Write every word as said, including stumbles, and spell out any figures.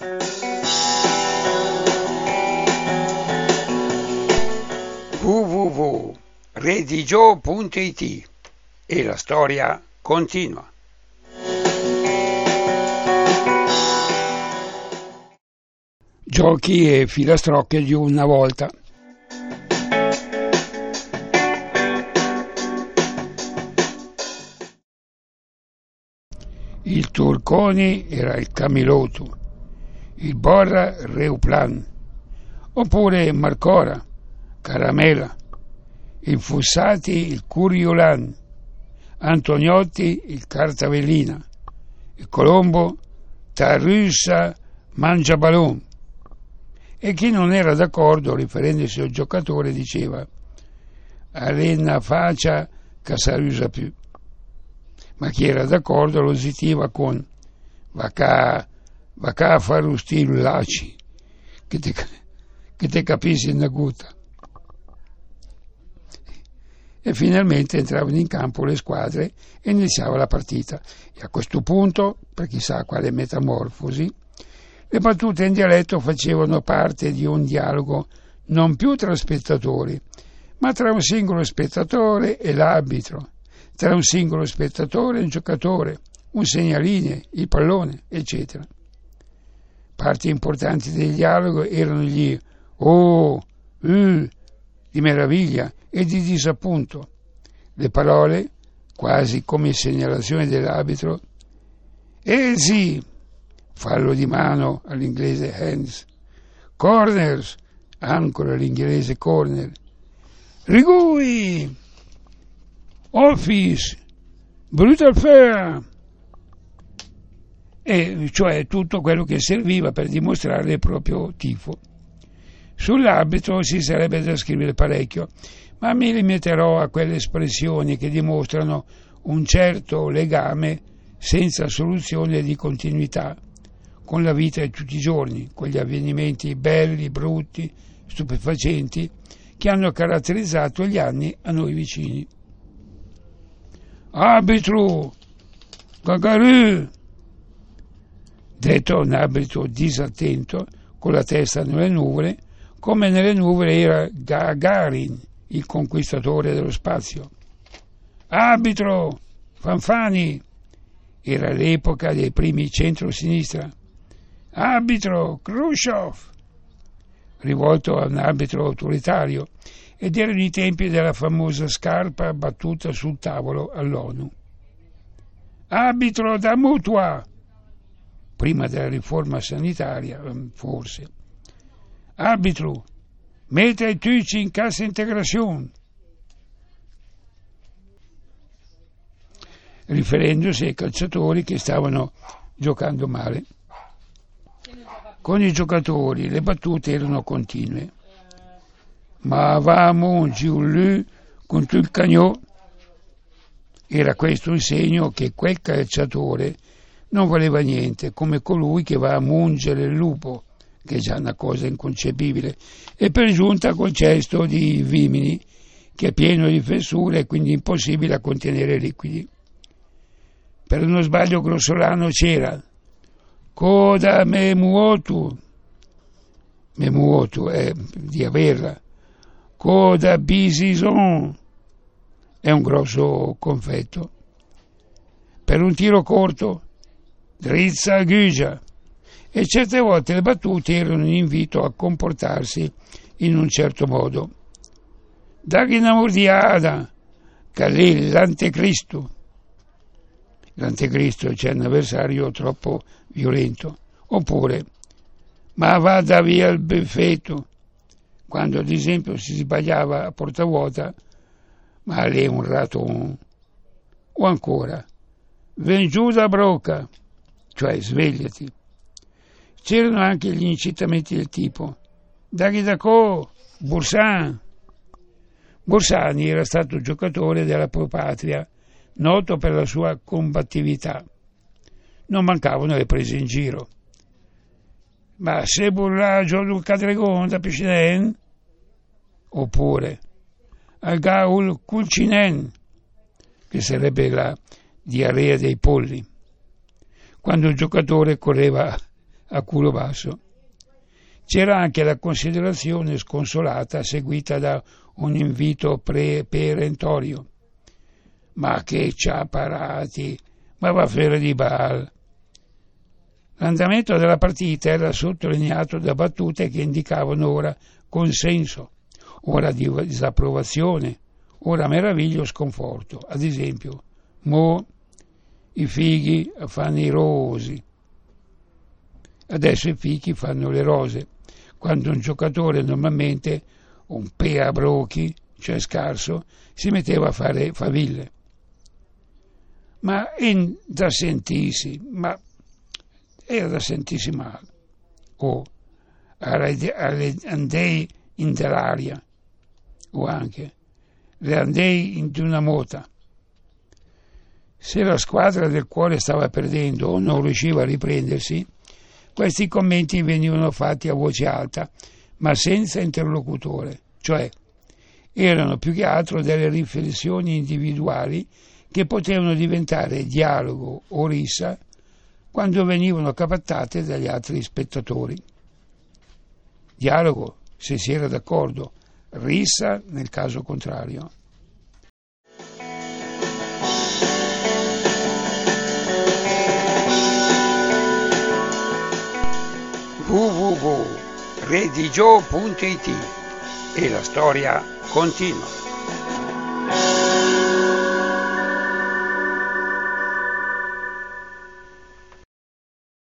w w w punto redigio punto i t e la storia continua. Giochi e filastrocche di una volta. Il Turconi era il Camilotu, il Borra Reuplan, oppure Marcora, Caramela, il Fussati il Curiolan, Antoniotti il Cartavellina, il Colombo Tarussa Mangiabalon. E chi non era d'accordo, riferendosi al giocatore, diceva Alena faccia che sa usa più. Ma chi era d'accordo lo zitiva con va a fare un stile laci, che te, che te capisci una gutta. E finalmente entravano in campo le squadre e iniziava la partita. E a questo punto, per chissà quale metamorfosi, le battute in dialetto facevano parte di un dialogo non più tra spettatori, ma tra un singolo spettatore e l'arbitro, tra un singolo spettatore e un giocatore, un segnaline, il pallone, eccetera. Parti importanti del dialogo erano gli oh, uh, di meraviglia e di disappunto. Le parole, quasi come segnalazione dell'arbitro, eh sì, fallo di mano all'inglese hands, corners, ancora all'inglese corner, rigui, office, brutal fair, e cioè tutto quello che serviva per dimostrare il proprio tifo. Sull'arbitro si sarebbe da scrivere parecchio, ma mi limiterò a quelle espressioni che dimostrano un certo legame senza soluzione di continuità con la vita di tutti i giorni, con gli avvenimenti belli, brutti, stupefacenti che hanno caratterizzato gli anni a noi vicini. Arbitro, Gagarù, detto un arbitro disattento, con la testa nelle nuvole, come nelle nuvole era Gagarin, il conquistatore dello spazio. Arbitro, Fanfani, era l'epoca dei primi centro-sinistra. Arbitro, Khrushchev, rivolto a un arbitro autoritario, ed erano i tempi della famosa scarpa battuta sul tavolo all'ONU. Arbitro da mutua, prima della riforma sanitaria, forse. Arbitro, mette i tuci in cassa integrazione, riferendosi ai calciatori che stavano giocando male. Con i giocatori le battute erano continue. Ma avevamo giù contro il cagnò. Era questo un segno che quel calciatore non valeva niente, come colui che va a mungere il lupo, che è già una cosa inconcepibile, e per giunta col cesto di vimini, che è pieno di fessure e quindi impossibile a contenere liquidi. Per uno sbaglio grossolano c'era coda memuotu, memuotu è di averla, coda bisison è un grosso confetto. Per un tiro corto, drizza gugia, e certe volte le battute erano un invito a comportarsi in un certo modo. Dagli una mordiada, calè l'antecristo. L'antecristo c'è un avversario troppo violento. Oppure, ma vada via il buffetto, quando ad esempio si sbagliava a porta vuota, ma lei un raton. O ancora, ven giù da brocca, cioè svegliati. C'erano anche gli incitamenti del tipo dagli da co, Bursan. Borsani era stato giocatore della Pro Patria, noto per la sua combattività. Non mancavano le prese in giro. Ma se burraggio d'un cadregon da piscinen? Oppure al gaul culcinen, che sarebbe la diarrea dei polli, quando il giocatore correva a culo basso. C'era anche la considerazione sconsolata seguita da un invito pre- perentorio. Ma che c'ha parati, ma va a fare di bal. L'andamento della partita era sottolineato da battute che indicavano ora consenso, ora disapprovazione, ora meraviglio o sconforto. Ad esempio, mo i fighi fanno i rosi, adesso i fichi fanno le rose, quando un giocatore normalmente, un pea brochi, cioè scarso, si metteva a fare faville. Ma in, da sentirsi, ma era da sentirsi male, o andei in dell'aria, o anche le andei in una mota. Se la squadra del cuore stava perdendo o non riusciva a riprendersi, questi commenti venivano fatti a voce alta, ma senza interlocutore, cioè erano più che altro delle riflessioni individuali che potevano diventare dialogo o rissa quando venivano captate dagli altri spettatori. Dialogo se si era d'accordo, rissa nel caso contrario. w w w punto redigio punto it e la storia continua.